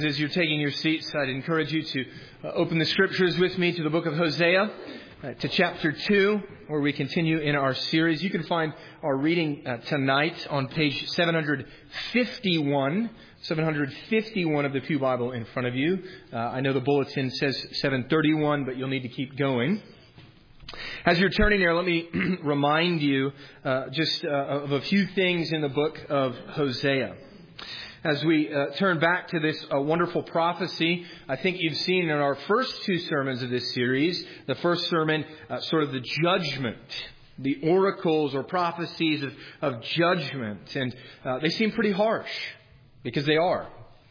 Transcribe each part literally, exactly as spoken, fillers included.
As you're taking your seats, I'd encourage you to uh, open the scriptures with me to the book of Hosea, uh, to chapter two, where we continue in our series. You can find our reading uh, tonight on page seven fifty-one, seven fifty-one of the Pew Bible in front of you. Uh, I know the bulletin says seven thirty-one, but you'll need to keep going. As you're turning there, let me remind you uh, just uh, of a few things in the book of Hosea. As we uh, turn back to this uh, wonderful prophecy, I think you've seen in our first two sermons of this series, the first sermon, uh, sort of the judgment, the oracles or prophecies of, of judgment. And uh, they seem pretty harsh, because they are.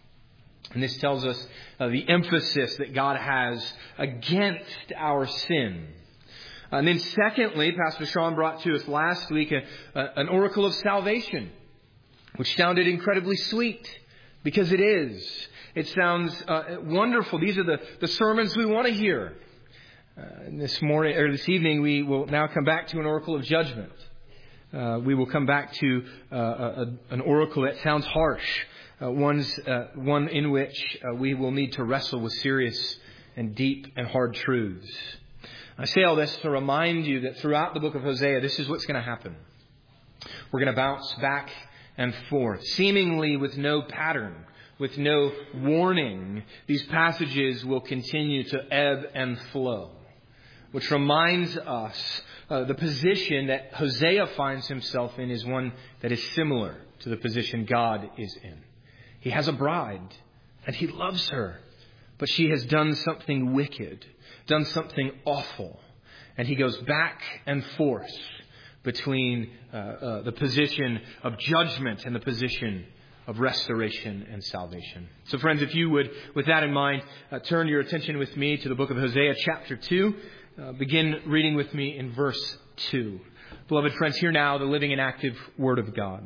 And this tells us uh, the emphasis that God has against our sin. And then secondly, Pastor Sean brought to us last week a, a, an oracle of salvation, which sounded incredibly sweet, because it is. It sounds uh, wonderful. These are the, the sermons we want to hear. Uh, this morning or this evening, we will now come back to an oracle of judgment. Uh, we will come back to uh, a, an oracle that sounds harsh, uh, one's, uh, one in which uh, we will need to wrestle with serious and deep and hard truths. I say all this to remind you that throughout the book of Hosea, this is what's going to happen. We're going to bounce back and forth, seemingly with no pattern, with no warning. These passages will continue to ebb and flow, which reminds us uh, the position that Hosea finds himself in is one that is similar to the position God is in. He has a bride, and he loves her, but she has done something wicked, done something awful, and he goes back and forth between uh, uh, the position of judgment and the position of restoration and salvation. So friends, if you would, with that in mind, uh, turn your attention with me to the book of Hosea, chapter two. Uh, begin reading with me in verse two. Beloved friends, hear now the living and active word of God.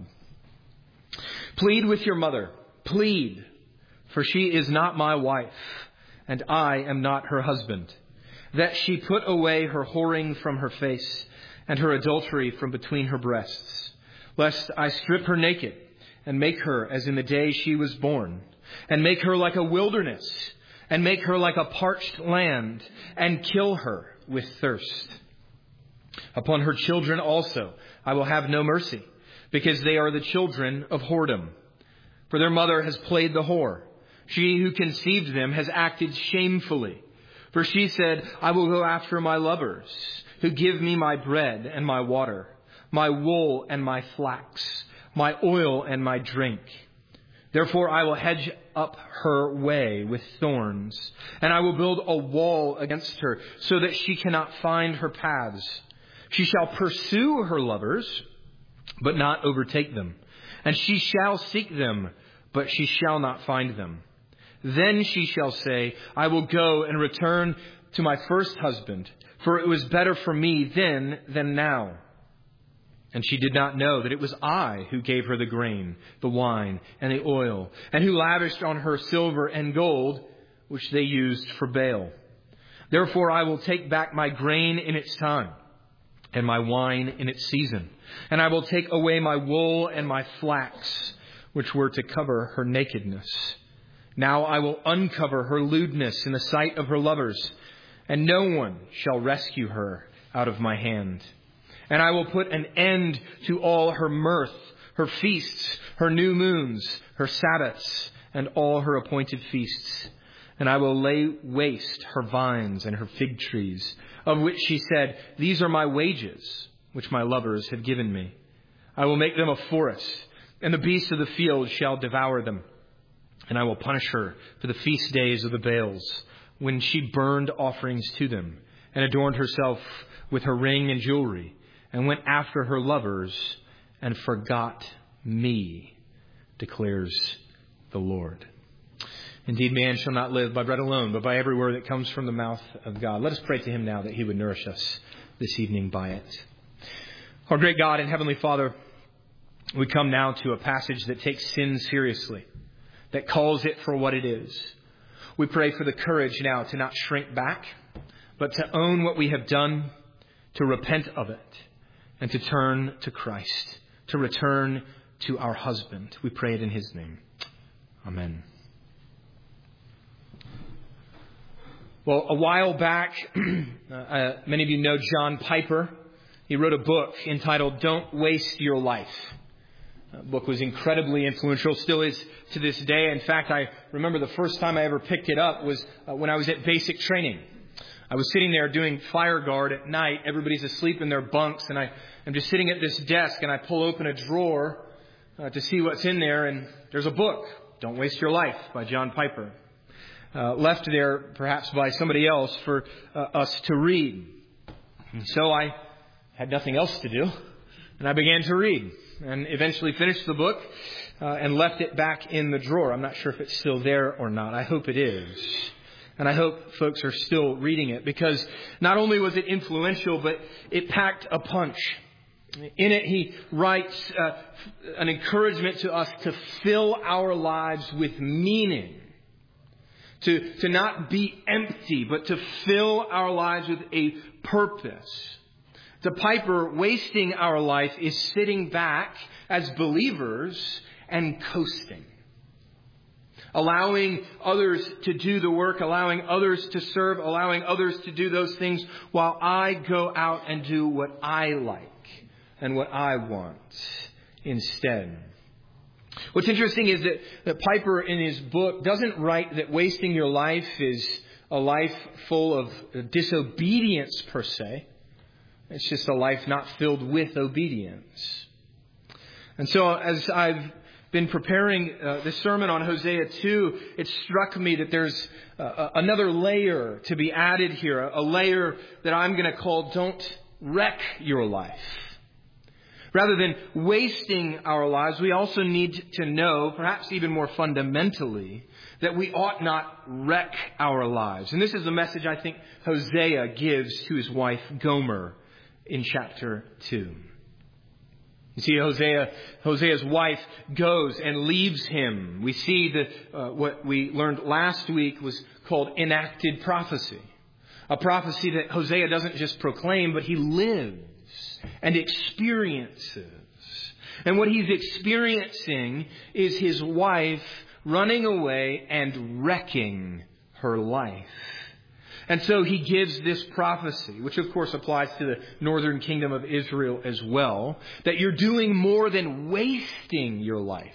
Plead with your mother, plead, for she is not my wife, and I am not her husband, that she put away her whoring from her face, and her adultery from between her breasts, lest I strip her naked and make her as in the day she was born, and make her like a wilderness, and make her like a parched land, and kill her with thirst. Upon her children also I will have no mercy, because they are the children of whoredom. For their mother has played the whore. She who conceived them has acted shamefully. For she said, I will go after my lovers, who give me my bread and my water, my wool and my flax, my oil and my drink. Therefore I will hedge up her way with thorns, and I will build a wall against her, so that she cannot find her paths. She shall pursue her lovers, but not overtake them. And she shall seek them, but she shall not find them. Then she shall say, I will go and return to my first husband, for it was better for me then than now. And she did not know that it was I who gave her the grain, the wine, and the oil, and who lavished on her silver and gold, which they used for Baal. Therefore I will take back my grain in its time, and my wine in its season. And I will take away my wool and my flax, which were to cover her nakedness. Now I will uncover her lewdness in the sight of her lovers, and no one shall rescue her out of my hand. And I will put an end to all her mirth, her feasts, her new moons, her Sabbaths, and all her appointed feasts. And I will lay waste her vines and her fig trees, of which she said, these are my wages, which my lovers have given me. I will make them a forest, and the beasts of the field shall devour them. And I will punish her for the feast days of the Baals, when she burned offerings to them, and adorned herself with her ring and jewelry, and went after her lovers, and forgot me, declares the Lord. Indeed, man shall not live by bread alone, but by every word that comes from the mouth of God. Let us pray to him now that he would nourish us this evening by it. Our great God and Heavenly Father, we come now to a passage that takes sin seriously, that calls it for what it is. We pray for the courage now to not shrink back, but to own what we have done, to repent of it, and to turn to Christ, to return to our husband. We pray it in his name. Amen. Well, a while back, uh, many of you know John Piper. He wrote a book entitled Don't Waste Your Life. The book was incredibly influential, still is to this day. In fact, I remember the first time I ever picked it up was uh, when I was at basic training. I was sitting there doing fire guard at night. Everybody's asleep in their bunks, and I am just sitting at this desk, and I pull open a drawer uh, to see what's in there, and there's a book, Don't Waste Your Life, by John Piper. Uh, left there perhaps by somebody else for uh, us to read. And so I had nothing else to do, and I began to read, and eventually finished the book uh, and left it back in the drawer. I'm not sure if it's still there or not. I hope it is. And I hope folks are still reading it, because not only was it influential, but it packed a punch. In it, he writes uh, an encouragement to us to fill our lives with meaning. To, to not be empty, but to fill our lives with a purpose. To Piper, wasting our life is sitting back as believers and coasting. Allowing others to do the work, allowing others to serve, allowing others to do those things while I go out and do what I like and what I want instead. What's interesting is that, that Piper in his book doesn't write that wasting your life is a life full of disobedience per se. It's just a life not filled with obedience. And so as I've been preparing uh, this sermon on Hosea two, it struck me that there's uh, another layer to be added here, a layer that I'm going to call Don't Wreck Your Life. Rather than wasting our lives, we also need to know, perhaps even more fundamentally, that we ought not wreck our lives. And this is the message I think Hosea gives to his wife Gomer in chapter two. You see, Hosea, Hosea's wife goes and leaves him. We see that uh, what we learned last week was called enacted prophecy. A prophecy that Hosea doesn't just proclaim, but he lives and experiences. And what he's experiencing is his wife running away and wrecking her life. And so he gives this prophecy, which of course applies to the northern kingdom of Israel as well, that you're doing more than wasting your life.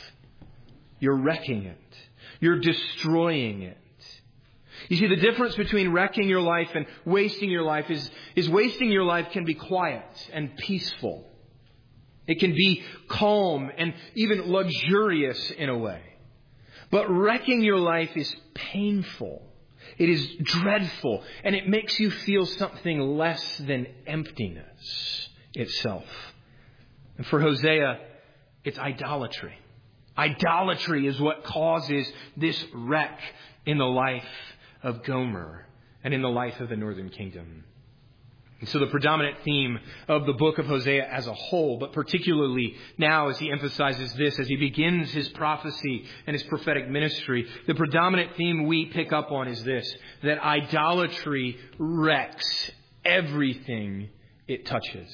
You're wrecking it. You're destroying it. You see, the difference between wrecking your life and wasting your life is, is wasting your life can be quiet and peaceful. It can be calm and even luxurious in a way. But wrecking your life is painful. It is dreadful. And it makes you feel something less than emptiness itself. And for Hosea, it's idolatry. Idolatry is what causes this wreck in the life of Gomer and in the life of the northern kingdom. And so the predominant theme of the book of Hosea as a whole, but particularly now as he emphasizes this, as he begins his prophecy and his prophetic ministry, the predominant theme we pick up on is this, that idolatry wrecks everything it touches.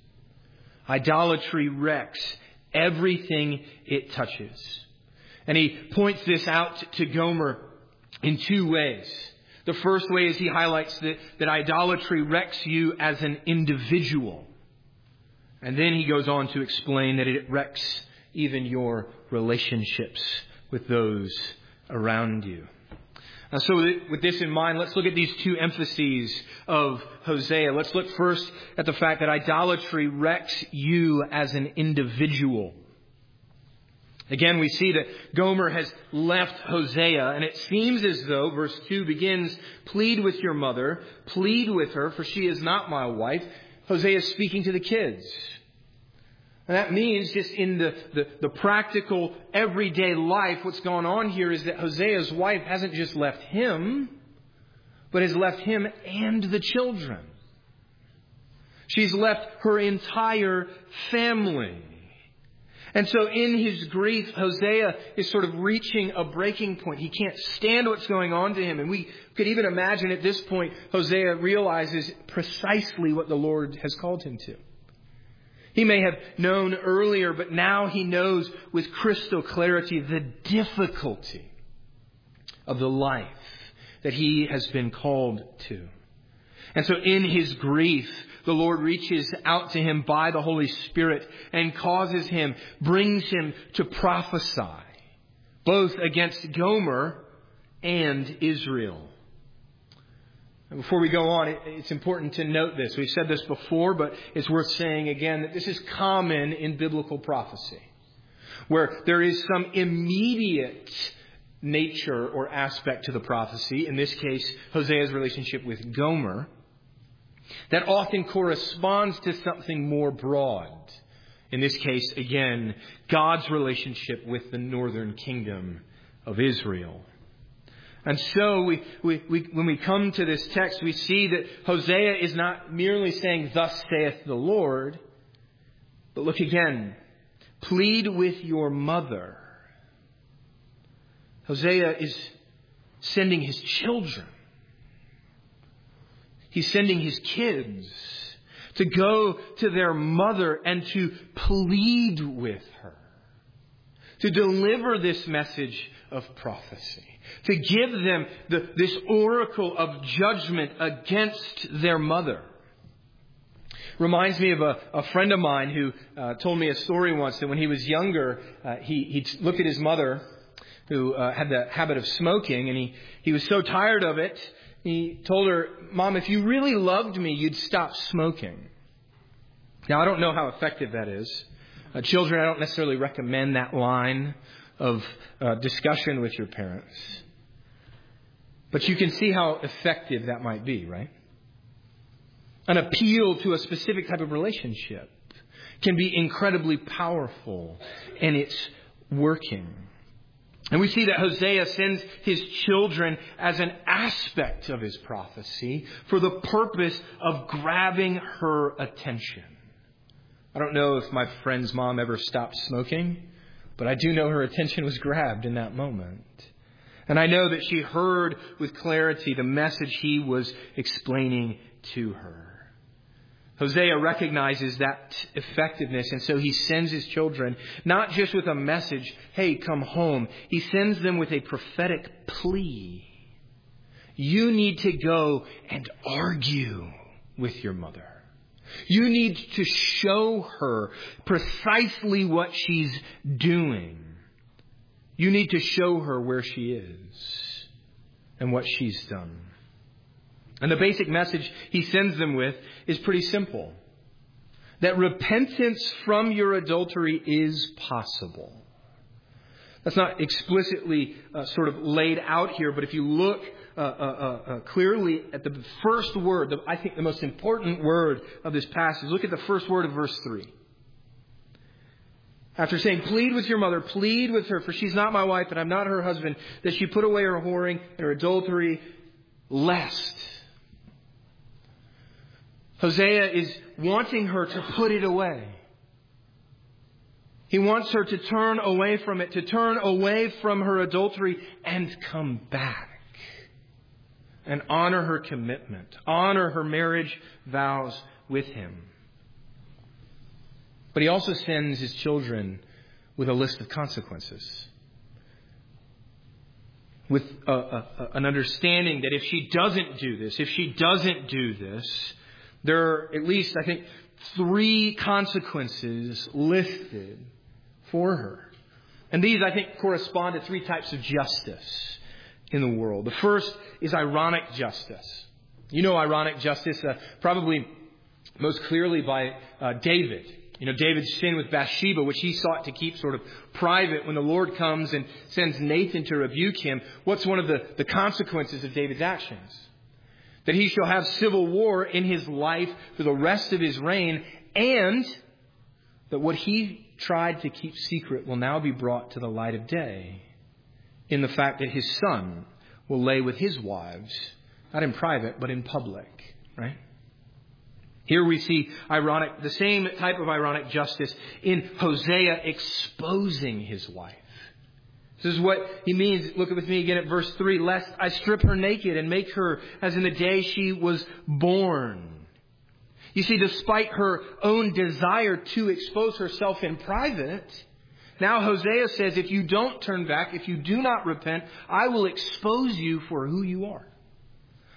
Idolatry wrecks everything it touches. And he points this out to Gomer in two ways. The first way is he highlights that, that idolatry wrecks you as an individual. And then he goes on to explain that it wrecks even your relationships with those around you. And so with this in mind, let's look at these two emphases of Hosea. Let's look first at the fact that idolatry wrecks you as an individual. Again, we see that Gomer has left Hosea, and it seems as though, verse two begins, plead with your mother, plead with her, for she is not my wife. Hosea is speaking to the kids. And that means just in the, the, the practical, everyday life, what's going on here is that Hosea's wife hasn't just left him, but has left him and the children. She's left her entire family. And so in his grief, Hosea is sort of reaching a breaking point. He can't stand what's going on to him. And we could even imagine at this point, Hosea realizes precisely what the Lord has called him to. He may have known earlier, but now he knows with crystal clarity the difficulty of the life that he has been called to. And so in his grief, the Lord reaches out to him by the Holy Spirit and causes him, brings him to prophesy, both against Gomer and Israel. And before we go on, it's important to note this. We've said this before, but it's worth saying again that this is common in biblical prophecy, where there is some immediate nature or aspect to the prophecy, in this case, Hosea's relationship with Gomer, that often corresponds to something more broad. In this case, again, God's relationship with the northern kingdom of Israel. And so we, we, we, when we come to this text, we see that Hosea is not merely saying, "Thus saith the Lord," but look again, "Plead with your mother." Hosea is sending his children. He's sending his kids to go to their mother and to plead with her, to deliver this message of prophecy, to give them the, this oracle of judgment against their mother. Reminds me of a, a friend of mine who uh, told me a story once that when he was younger, uh, he, he looked at his mother who uh, had the habit of smoking, and he, he was so tired of it, he told her, "Mom, if you really loved me, you'd stop smoking." Now, I don't know how effective that is. Uh, children, I don't necessarily recommend that line of uh, discussion with your parents. But you can see how effective that might be, right? An appeal to a specific type of relationship can be incredibly powerful, and it's working. And we see that Hosea sends his children as an aspect of his prophecy for the purpose of grabbing her attention. I don't know if my friend's mom ever stopped smoking, but I do know her attention was grabbed in that moment. And I know that she heard with clarity the message he was explaining to her. Hosea recognizes that effectiveness, and so he sends his children not just with a message, "Hey, come home." He sends them with a prophetic plea. You need to go and argue with your mother. You need to show her precisely what she's doing. You need to show her where she is and what she's done. And the basic message he sends them with is pretty simple. That repentance from your adultery is possible. That's not explicitly uh, sort of laid out here, but if you look uh, uh, uh, clearly at the first word, the, I think the most important word of this passage, look at the first word of verse three. After saying, "Plead with your mother, plead with her, for she's not my wife and I'm not her husband, that she put away her whoring and her adultery, lest." Hosea is wanting her to put it away. He wants her to turn away from it, to turn away from her adultery and come back and honor her commitment, honor her marriage vows with him. But he also sends his children with a list of consequences, with a, a, an understanding that if she doesn't do this, if she doesn't do this, there are at least, I think, three consequences listed for her. And these, I think, correspond to three types of justice in the world. The first is ironic justice. You know ironic justice uh, probably most clearly by uh, David. You know, David's sin with Bathsheba, which he sought to keep sort of private. When the Lord comes and sends Nathan to rebuke him, what's one of the, the consequences of David's actions? That he shall have civil war in his life for the rest of his reign, and that what he tried to keep secret will now be brought to the light of day in the fact that his son will lay with his wives, not in private, but in public, right? Here we see ironic, the same type of ironic justice in Hosea exposing his wife. This is what he means. Look with me again at verse three. "Lest I strip her naked and make her as in the day she was born." You see, despite her own desire to expose herself in private, now Hosea says, if you don't turn back, if you do not repent, I will expose you for who you are.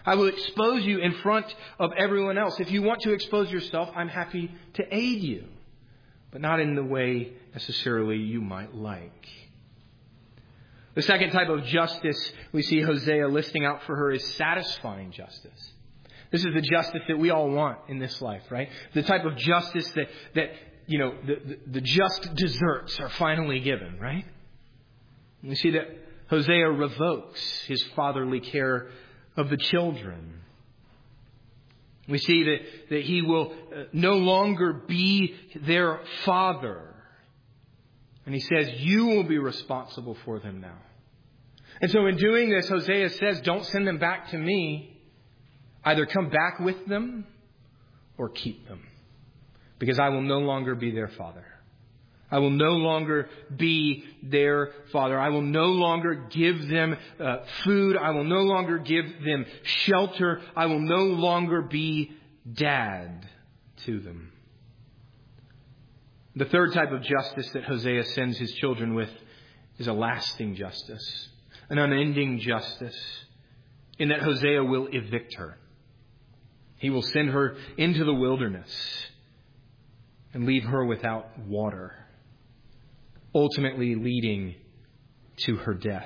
I will expose you in front of everyone else. If you want to expose yourself, I'm happy to aid you, but not in the way necessarily you might like. The second type of justice we see Hosea listing out for her is satisfying justice. This is the justice that we all want in this life, right? The type of justice that, that you know, the, the, the just desserts are finally given, right? And we see that Hosea revokes his fatherly care of the children. We see that, that he will no longer be their father. And he says, you will be responsible for them now. And so in doing this, Hosea says, don't send them back to me. Either come back with them or keep them. Because I will no longer be their father. I will no longer be their father. I will no longer give them uh, food. I will no longer give them shelter. I will no longer be dad to them. The third type of justice that Hosea sends his children with is a lasting justice, an unending justice, in that Hosea will evict her. He will send her into the wilderness and leave her without water, ultimately leading to her death.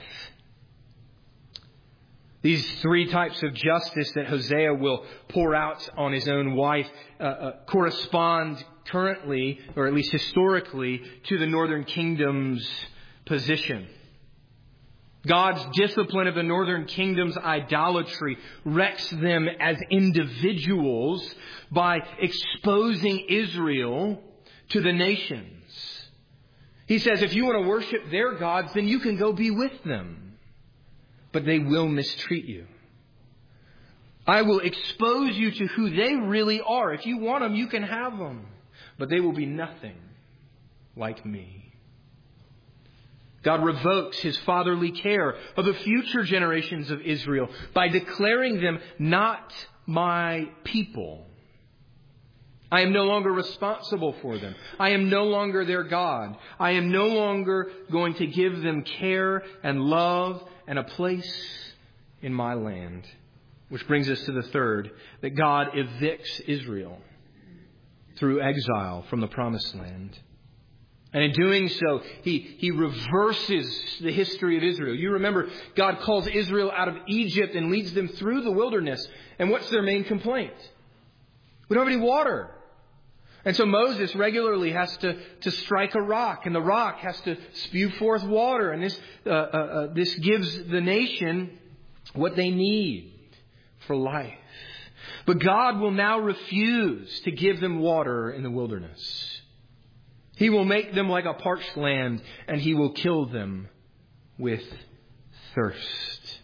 These three types of justice that Hosea will pour out on his own wife uh, uh, correspond currently, or at least historically, to the northern kingdom's position. God's discipline of the northern kingdom's idolatry wrecks them as individuals by exposing Israel to the nations. He says, if you want to worship their gods, then you can go be with them. But they will mistreat you. I will expose you to who they really are. If you want them, you can have them. But they will be nothing like me. God revokes his fatherly care of the future generations of Israel by declaring them not my people. I am no longer responsible for them. I am no longer their God. I am no longer going to give them care and love and a place in my land. Which brings us to the third, that God evicts Israel through exile from the promised land. And in doing so, he, he reverses the history of Israel. You remember, God calls Israel out of Egypt and leads them through the wilderness. And what's their main complaint? We don't have any water. And so Moses regularly has to, to strike a rock, and the rock has to spew forth water. And this, uh, uh, uh, this gives the nation what they need for life. But God will now refuse to give them water in the wilderness. He will make them like a parched land, and he will kill them with thirst.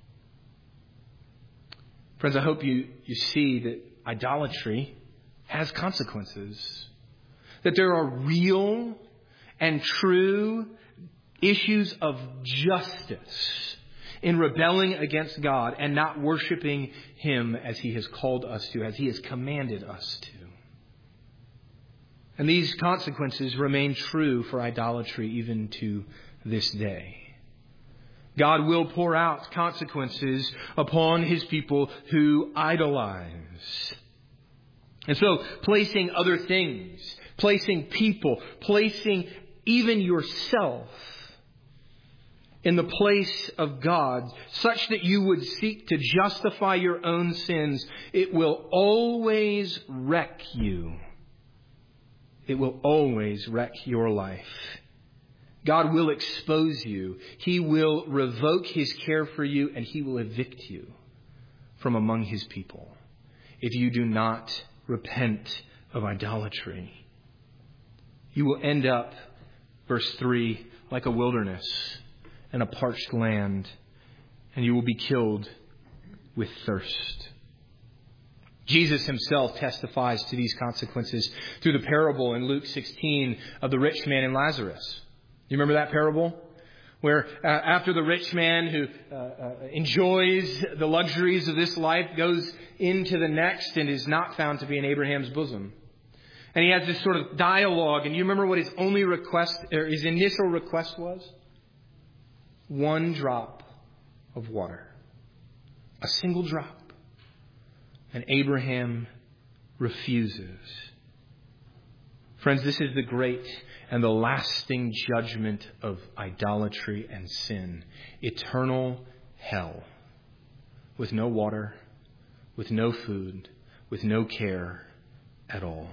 Friends, I hope you, you see that idolatry has consequences. That there are real and true issues of justice in rebelling against God and not worshiping him as he has called us to, as he has commanded us to. And these consequences remain true for idolatry even to this day. God will pour out consequences upon his people who idolize. And so, placing other things, placing people, placing even yourself in the place of God, such that you would seek to justify your own sins, it will always wreck you. It will always wreck your life. God will expose you. He will revoke his care for you, and he will evict you from among his people if you do not repent of idolatry. You will end up, verse three, like a wilderness and a parched land, and you will be killed with thirst. Jesus himself testifies to these consequences through the parable in Luke sixteen of the rich man and Lazarus. You remember that parable? Where uh, after the rich man who uh, uh, enjoys the luxuries of this life goes into the next and is not found to be in Abraham's bosom. And he has this sort of dialogue. And you remember what his only request, or his initial request was? One drop of water. A single drop. And Abraham refuses. Friends, this is the great and the lasting judgment of idolatry and sin. Eternal hell. With no water, with no food, with no care at all.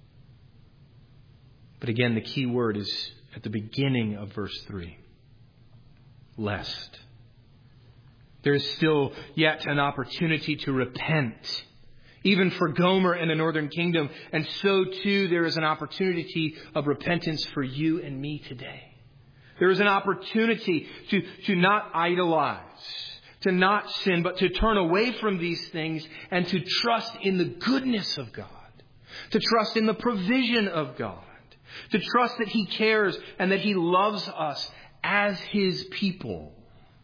But again, the key word is at the beginning of verse three. Lest. There is still yet an opportunity to repent. Even for Gomer and the northern kingdom. And so too there is an opportunity of repentance for you and me today. There is an opportunity to, to not idolize, to not sin, but to turn away from these things and to trust in the goodness of God. To trust in the provision of God. To trust that He cares and that He loves us as His people.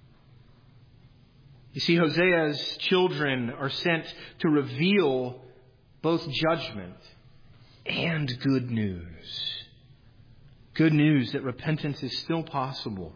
You see, Hosea's children are sent to reveal both judgment and good news. Good news that repentance is still possible.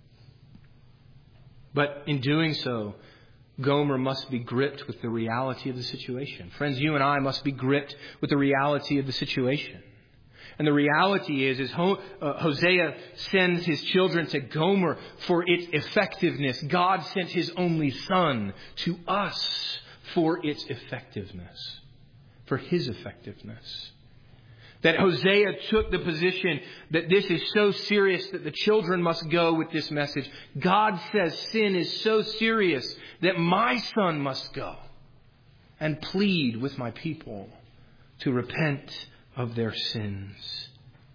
But in doing so, Gomer must be gripped with the reality of the situation. Friends, you and I must be gripped with the reality of the situation. And the reality is, is Hosea sends his children to Gomer for its effectiveness. God sent His only Son to us for its effectiveness. For His effectiveness. That Hosea took the position that this is so serious that the children must go with this message. God says sin is so serious that my son must go and plead with my people to repent of their sins.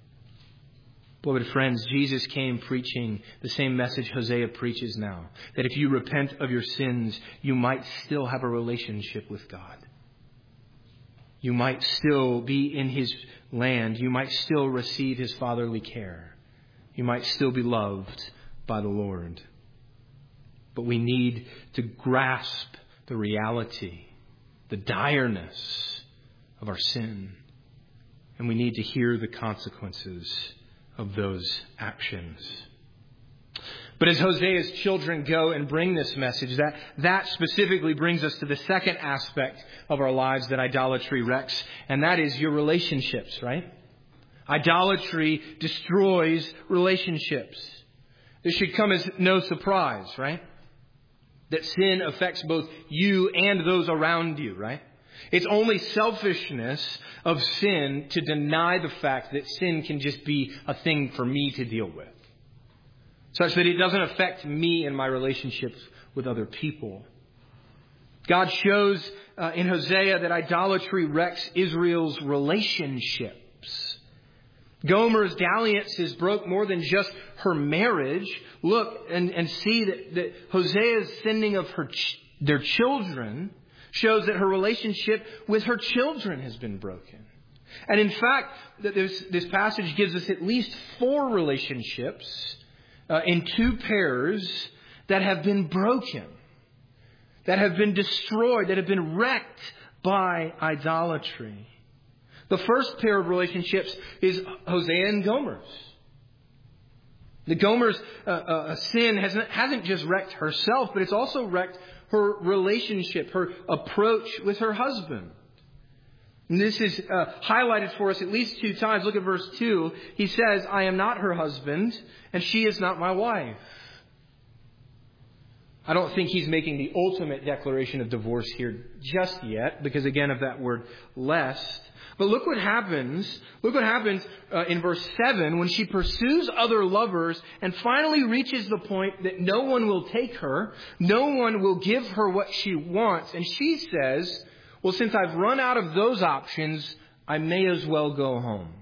Beloved friends, Jesus came preaching the same message Hosea preaches now. That if you repent of your sins, you might still have a relationship with God. You might still be in His land. You might still receive His fatherly care. You might still be loved by the Lord. But we need to grasp the reality, the direness of our sin. And we need to hear the consequences of those actions. But as Hosea's children go and bring this message, that, that specifically brings us to the second aspect of our lives that idolatry wrecks, and that is your relationships, right? Idolatry destroys relationships. This should come as no surprise, right? That sin affects both you and those around you, right? It's only selfishness of sin to deny the fact that sin can just be a thing for me to deal with, such that it doesn't affect me and my relationships with other people. God shows uh, in Hosea that idolatry wrecks Israel's relationships. Gomer's dalliances broke more than just her marriage. Look and, and see that, that Hosea's sending of her ch- their children shows that her relationship with her children has been broken. And in fact, this, this passage gives us at least four relationships uh, in two pairs that have been broken, that have been destroyed, that have been wrecked by idolatry. The first pair of relationships is Hosea and Gomer's. The Gomer's uh, uh, sin hasn't, hasn't just wrecked herself, but it's also wrecked her relationship, her approach with her husband. And this is uh, highlighted for us at least two times. Look at verse two. He says, I am not her husband, and she is not my wife. I don't think he's making the ultimate declaration of divorce here just yet, because again of that word lest. But look what happens. Look what happens uh, in verse seven when she pursues other lovers and finally reaches the point that no one will take her. No one will give her what she wants. And she says, well, since I've run out of those options, I may as well go home.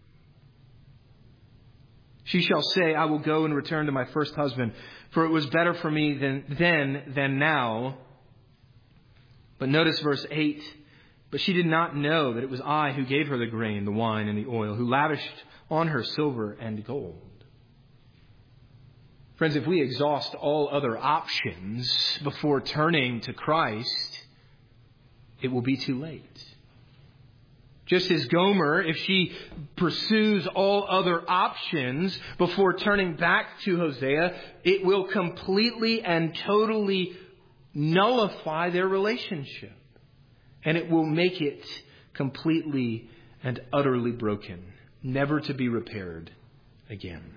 She shall say, I will go and return to my first husband, for it was better for me than then than now. But notice verse eight. But she did not know that it was I who gave her the grain, the wine, and the oil, who lavished on her silver and gold. Friends, if we exhaust all other options before turning to Christ, it will be too late. Just as Gomer, if she pursues all other options before turning back to Hosea, it will completely and totally nullify their relationship. And it will make it completely and utterly broken, never to be repaired again.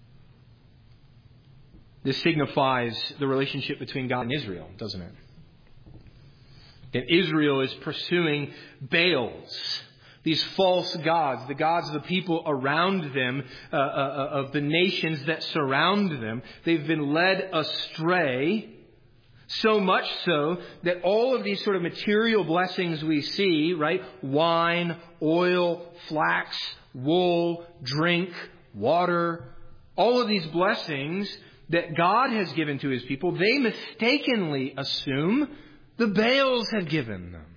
This signifies the relationship between God and Israel, doesn't it? That Israel is pursuing Baals, these false gods, the gods of the people around them, uh, uh, of the nations that surround them. They've been led astray, so much so that all of these sort of material blessings we see, right? Wine, oil, flax, wool, drink, water, all of these blessings that God has given to His people, they mistakenly assume the Baals have given them.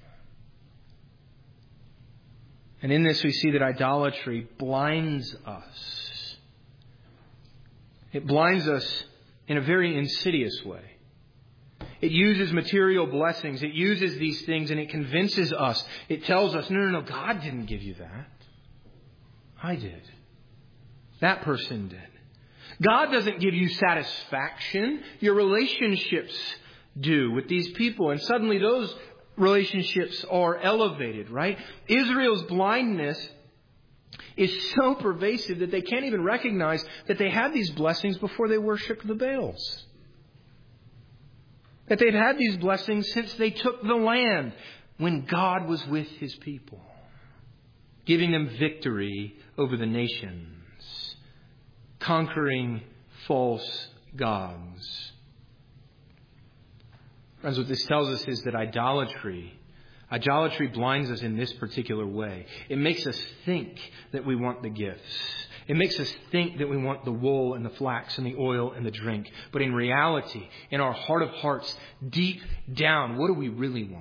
And in this we see that idolatry blinds us. It blinds us in a very insidious way. It uses material blessings. It uses these things and it convinces us. It tells us, no, no, no, God didn't give you that. I did. That person did. God doesn't give you satisfaction. Your relationships do with these people. And suddenly those relationships are elevated, right? Israel's blindness is so pervasive that they can't even recognize that they had these blessings before they worshiped the Baals. That they've had these blessings since they took the land when God was with His people, giving them victory over the nations, conquering false gods. Friends, what this tells us is that idolatry, idolatry blinds us in this particular way. It makes us think that we want the gifts. It makes us think that we want the wool and the flax and the oil and the drink. But in reality, in our heart of hearts, deep down, what do we really want?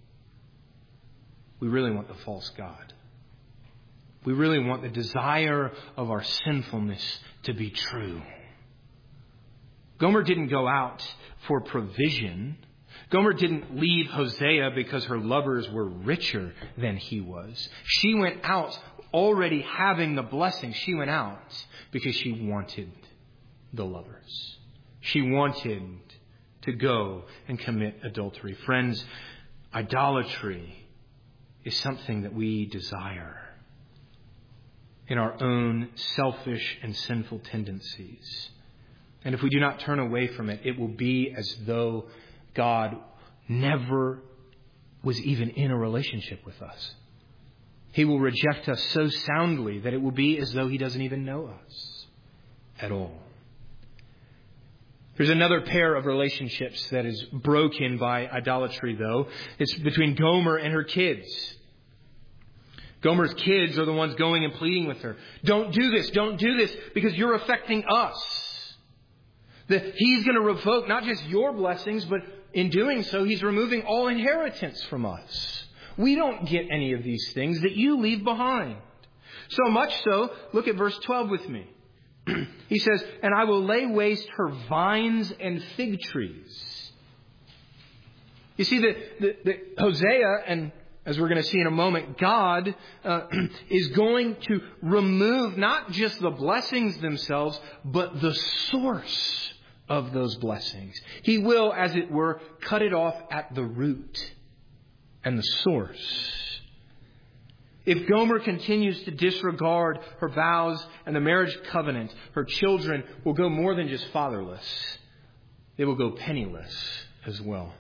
We really want the false god. We really want the desire of our sinfulness to be true. Gomer didn't go out for provision. Gomer didn't leave Hosea because her lovers were richer than he was. She went out already having the blessing. She went out because she wanted the lovers. She wanted to go and commit adultery. Friends, idolatry is something that we desire in our own selfish and sinful tendencies. And if we do not turn away from it, it will be as though God never was even in a relationship with us. He will reject us so soundly that it will be as though He doesn't even know us at all. There's another pair of relationships that is broken by idolatry, though. It's between Gomer and her kids. Gomer's kids are the ones going and pleading with her. Don't do this, don't do this, because you're affecting us. That He's going to revoke not just your blessings, but in doing so, He's removing all inheritance from us. We don't get any of these things that you leave behind. So much so, look at verse twelve with me. He says, and I will lay waste her vines and fig trees. You see, that the, the Hosea, and as we're going to see in a moment, God uh, is going to remove not just the blessings themselves, but the source of those blessings. He will, as it were, cut it off at the root and the source. If Gomer continues to disregard her vows and the marriage covenant, her children will go more than just fatherless. They will go penniless as well.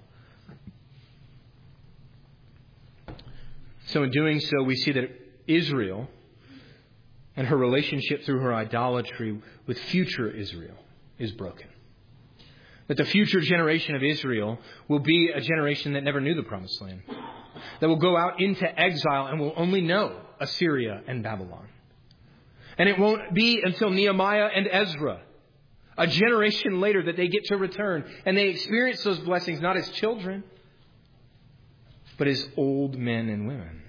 So in doing so, we see that Israel and her relationship through her idolatry with future Israel is broken. That the future generation of Israel will be a generation that never knew the promised land. That will go out into exile and will only know Assyria and Babylon. And it won't be until Nehemiah and Ezra, a generation later, that they get to return. And they experience those blessings not as children, but as old men and women.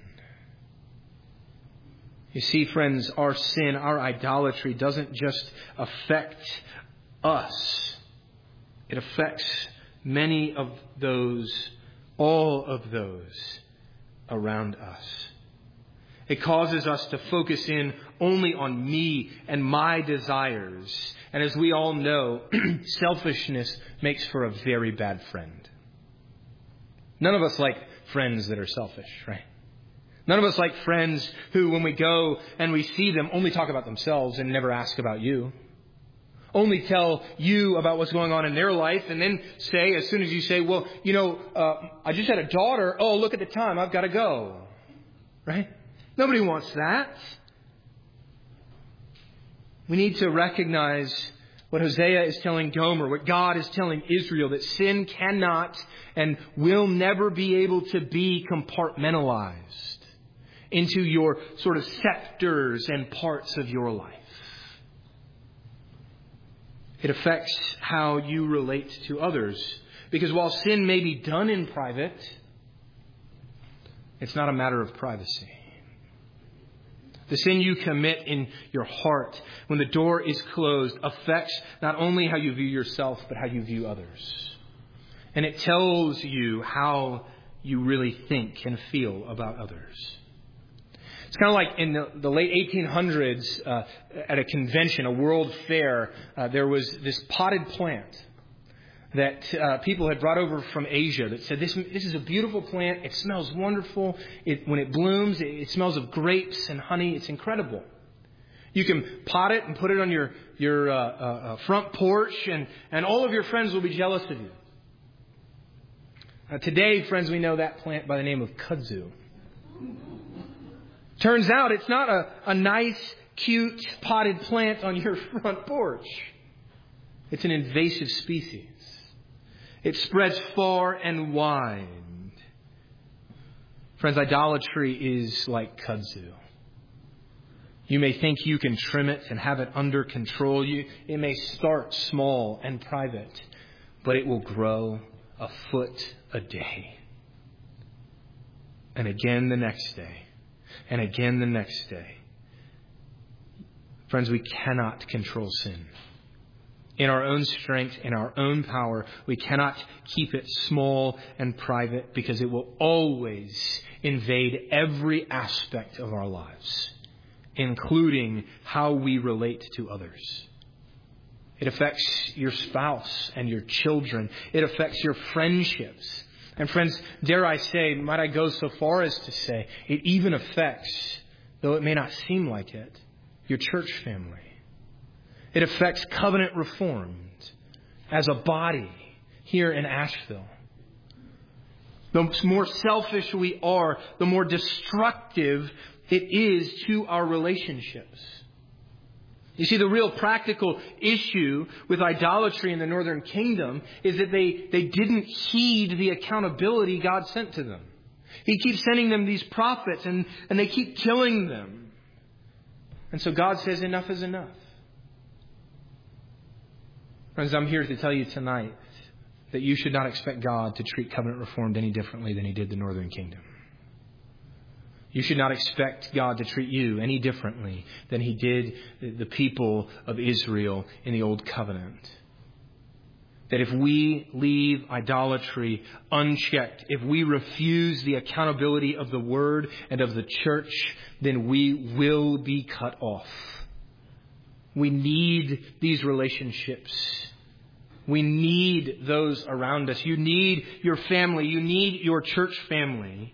You see, friends, our sin, our idolatry doesn't just affect us. It affects many of those, all of those around us. It causes us to focus in only on me and my desires. And as we all know, selfishness makes for a very bad friend. None of us like friends that are selfish, right? None of us like friends who, when we go and we see them, only talk about themselves and never ask about you. Only tell you about what's going on in their life and then say, as soon as you say, well, you know, uh, I just had a daughter. Oh, look at the time. I've got to go. Right? Nobody wants that. We need to recognize what Hosea is telling Gomer, what God is telling Israel, that sin cannot and will never be able to be compartmentalized into your sort of sectors and parts of your life. It affects how you relate to others. Because while sin may be done in private, it's not a matter of privacy. The sin you commit in your heart when the door is closed affects not only how you view yourself, but how you view others. And it tells you how you really think and feel about others. It's kind of like in the, the late eighteen hundreds, uh, at a convention, a world fair, uh, there was this potted plant that uh, people had brought over from Asia that said, this, this is a beautiful plant. It smells wonderful. It, when it blooms, it, it smells of grapes and honey. It's incredible. You can pot it and put it on your, your uh, uh, front porch, and, and all of your friends will be jealous of you. Uh, today, friends, we know that plant by the name of kudzu. Turns out it's not a, a nice, cute, potted plant on your front porch. It's an invasive species. It spreads far and wide. Friends, idolatry is like kudzu. You may think you can trim it and have it under control. You, it may start small and private, but it will grow a foot a day. And again the next day. And again the next day. Friends, we cannot control sin. In our own strength, in our own power, we cannot keep it small and private because it will always invade every aspect of our lives, including how we relate to others. It affects your spouse and your children. It affects your friendships. And friends, dare I say, might I go so far as to say, it even affects, though it may not seem like it, your church family. It affects Covenant Reformed as a body here in Asheville. The more selfish we are, the more destructive it is to our relationships. You see, the real practical issue with idolatry in the Northern Kingdom is that they, they didn't heed the accountability God sent to them. He keeps sending them these prophets and, and they keep killing them. And so God says enough is enough. Friends, I'm here to tell you tonight that you should not expect God to treat Covenant Reformed any differently than He did the Northern Kingdom. You should not expect God to treat you any differently than He did the people of Israel in the Old Covenant. That if we leave idolatry unchecked, if we refuse the accountability of the Word and of the church, then we will be cut off. We need these relationships. We need those around us. You need your family. You need your church family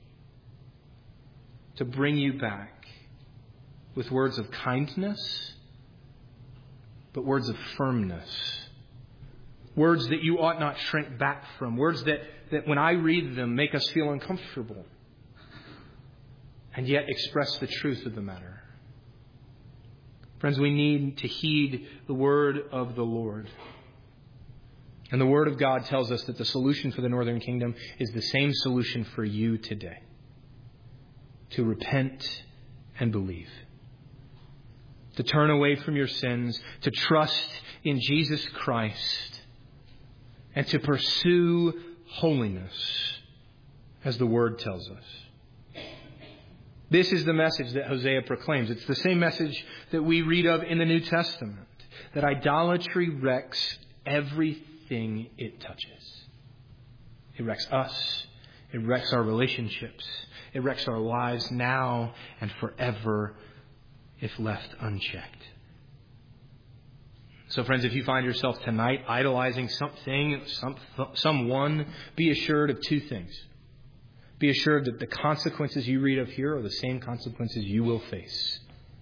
to bring you back with words of kindness, but words of firmness. Words that you ought not shrink back from. Words that, that when I read them make us feel uncomfortable, and yet express the truth of the matter. Friends, we need to heed the word of the Lord. And the Word of God tells us that the solution for the Northern Kingdom is the same solution for you today. To repent and believe. To turn away from your sins. To trust in Jesus Christ. And to pursue holiness, as the Word tells us. This is the message that Hosea proclaims. It's the same message that we read of in the New Testament. That idolatry wrecks everything it touches. It wrecks us. It wrecks our relationships. It wrecks our lives now and forever if left unchecked. So friends, if you find yourself tonight idolizing something, some, someone, be assured of two things. Be assured that the consequences you read of here are the same consequences you will face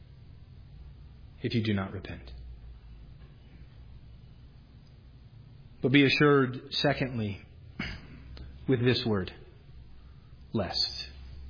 if you do not repent. But be assured, secondly, with this word, lest.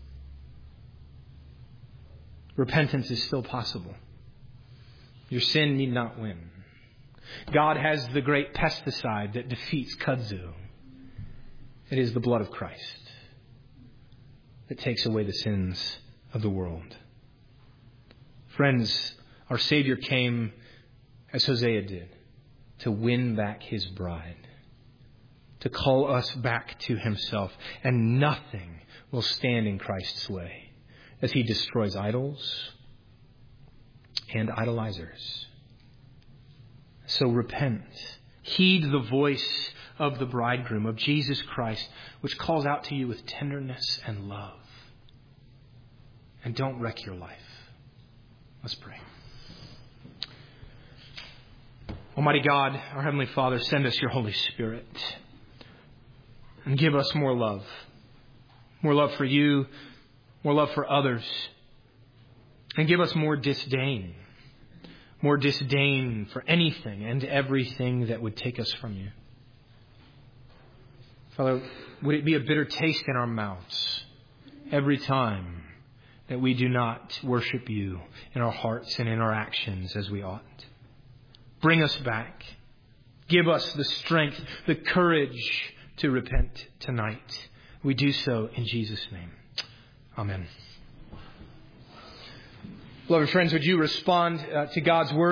Repentance is still possible. Your sin need not win. God has the great pesticide that defeats kudzu. It is the blood of Christ that takes away the sins of the world. Friends, our Savior came, as Hosea did, to win back His bride, to call us back to Himself, and nothing will stand in Christ's way as He destroys idols and idolizers. So repent. Heed the voice of the bridegroom, of Jesus Christ, which calls out to you with tenderness and love. And don't wreck your life. Let's pray. Almighty God, our Heavenly Father, send us your Holy Spirit and give us more love. More love for you, more love for others. And give us more disdain. More disdain for anything and everything that would take us from you. Father, would it be a bitter taste in our mouths every time that we do not worship you in our hearts and in our actions as we ought. Bring us back. Give us the strength, the courage to repent tonight. We do so in Jesus' name. Amen. Beloved friends, would you respond uh, to God's word?